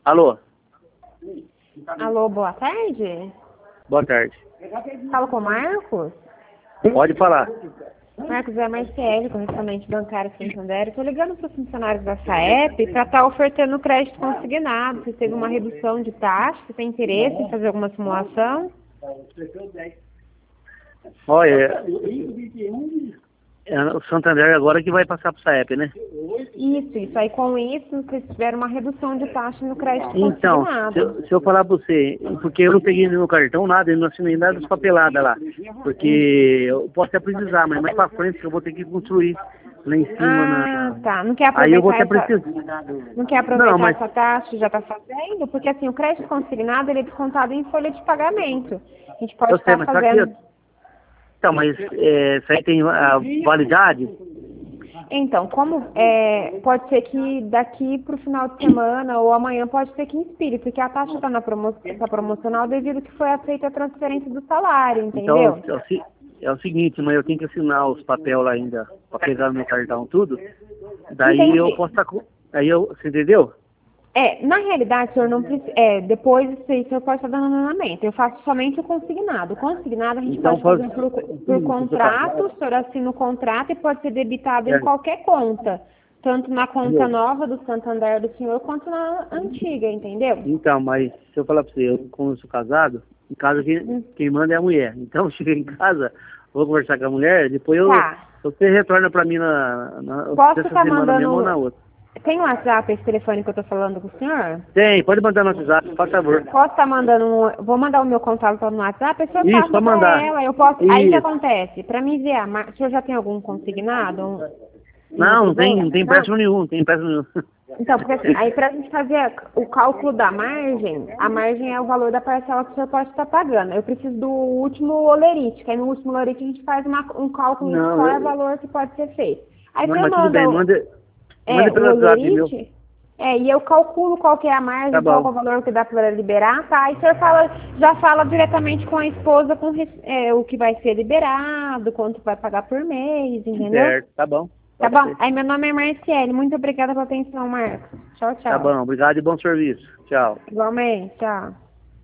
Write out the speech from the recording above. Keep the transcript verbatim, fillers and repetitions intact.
Alô? Alô, boa tarde. Boa tarde. Falo com o Marcos? Pode falar. Marcos é Marcele, correspondente bancário Santander. Estou ligando para os funcionários da SAEP para estar ofertando crédito consignado. Se teve uma redução de taxa, se tem interesse em fazer alguma simulação? Olha, é o Santander agora que vai passar para o SAEP, né? Isso, isso. Aí com isso, vocês tiveram uma redução de taxa no crédito Então, consignado. se eu, se eu falar para você, porque eu não peguei no meu cartão nada, eu não assinei nada das papeladas lá. Porque eu posso até precisar, mas mais para frente eu vou ter que construir lá em cima. Ah, na... tá. Não quer Aí eu vou aproveitar até essa... precisar. Não quer aproveitar Não, mas... essa taxa que já está fazendo? Porque assim, o crédito consignado ele é descontado em folha de pagamento. A gente pode Eu sei, estar mas só que... fazendo... Então, mas é, isso aí tem a validade? Então, como é, pode ser que daqui para o final de semana ou amanhã pode ser que inspire, porque a taxa está na promo tá promocional devido que foi aceita a transferência do salário, entendeu? Então, é o, se- é o seguinte, mas eu tenho que assinar os papéis lá ainda, para pegar no meu cartão tudo. Daí Entendi. eu posso estar com... Aí eu... Você entendeu? É, na realidade, o senhor não precisa. É, depois disso aí, o senhor pode estar dando andamento. Eu faço somente o consignado. O consignado a gente Então, pode faz... fazer por, por contrato, o senhor assina o contrato e pode ser debitado em É. qualquer conta. Tanto na conta Entendeu? nova do Santander do senhor quanto na antiga, entendeu? Então, mas se eu falar para você, eu, como eu sou casado, em casa quem, Hum. quem manda é a mulher. Então, eu chego em casa, vou conversar com a mulher, depois eu... Tá. Você retorna para mim na, na Posso essa estar semana mesmo ou na mandando. outra. Tem um WhatsApp esse telefone que eu tô falando com o senhor? Tem, pode mandar no WhatsApp, por favor. Posso estar mandando um, vou mandar o meu contato no WhatsApp, a senhor Isso, passa pode pra mandar. ela, eu posso. Aí o que Isso. acontece? Pra me enviar, mar- o senhor já tem algum consignado? Um, Não, não tem, ideia? não tem Não? empréstimo nenhum, não tem empréstimo nenhum. Então, porque assim, aí pra gente fazer o cálculo da margem, a margem é o valor da parcela que o senhor pode estar pagando. Eu preciso do último olerite, que aí no último olerite a gente faz uma, um cálculo de Não, qual é o eu- valor que pode ser feito. Aí Não, você mas tudo manda, bem, o- manda, é, manda o pelo WhatsApp meu. olerite, é, e eu calculo qual que é a margem, Tá qual que é bom. o valor que dá para liberar, tá? Aí o senhor fala, já fala diretamente com a esposa com res- é, o que vai ser liberado, quanto vai pagar por mês, entendeu? Certo, tá bom. Tá Pode bom? ser. Aí meu nome é Marciele, muito obrigada pela atenção, Marcos. Tchau, Tá tchau. bom, obrigado e bom serviço. Tchau. Igualmente, tchau.